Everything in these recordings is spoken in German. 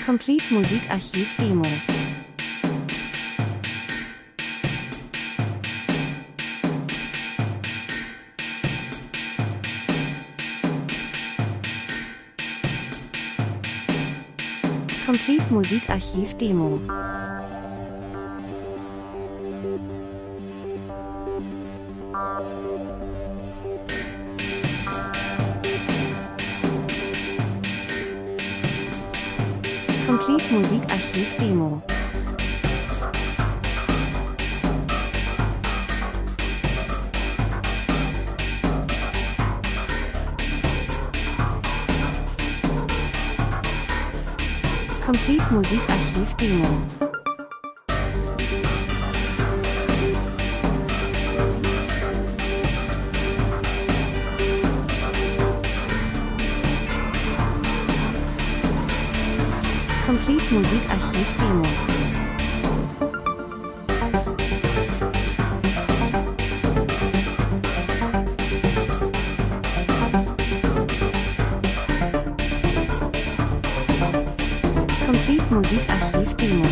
Complete Musikarchiv Demo. Complete Musikarchiv Demo. Complete Musikarchiv Demo. Complete Musikarchiv Demo. Complete Musikarchiv Demo. Complete Musikarchiv Demo.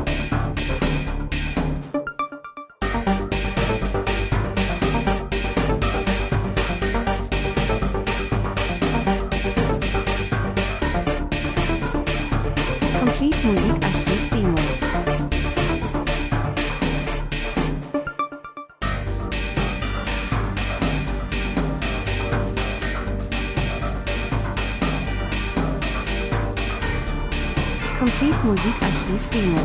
Complete Musikarchiv Demo. Complete Musikarchiv Demo.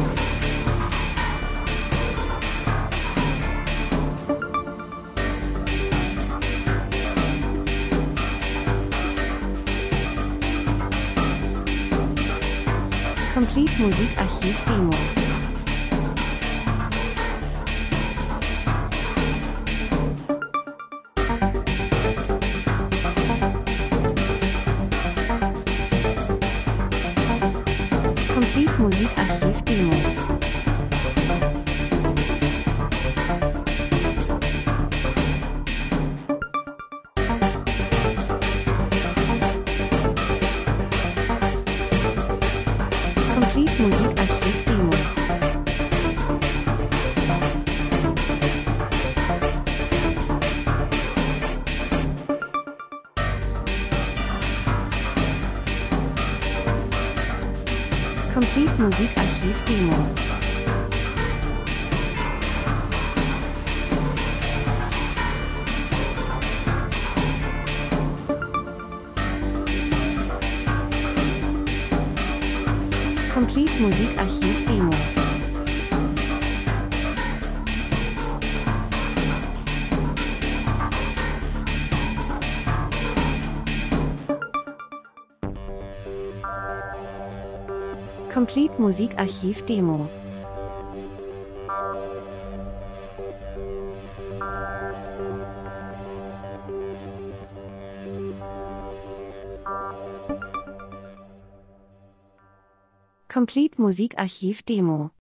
Complete Musikarchiv Demo. Complete Musikarchiv Demo. Complete Musikarchiv Demo. Complete Musikarchiv Demo. Complete Musikarchiv Demo. Complete Musikarchiv Demo. Complete Musikarchiv Demo.